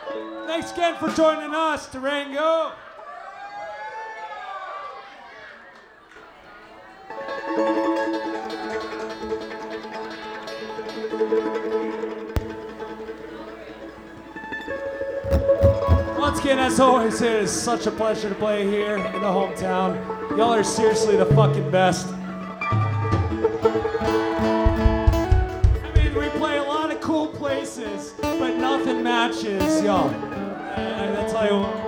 Thanks again for joining us, Durango. Once again, as always, it is such a pleasure to play here in the hometown. Y'all are seriously the fucking best. I mean, we play a lot of cool places, but nothing matches y'all. I'll tell you what.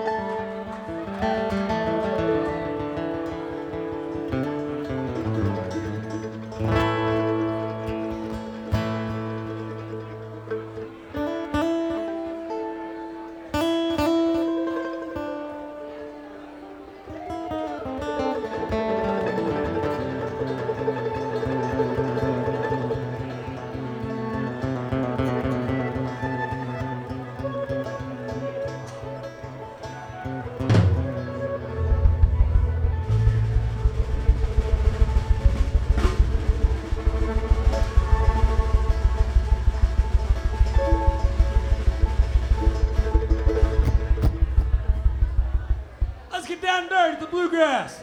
Let's get down dirty to the bluegrass.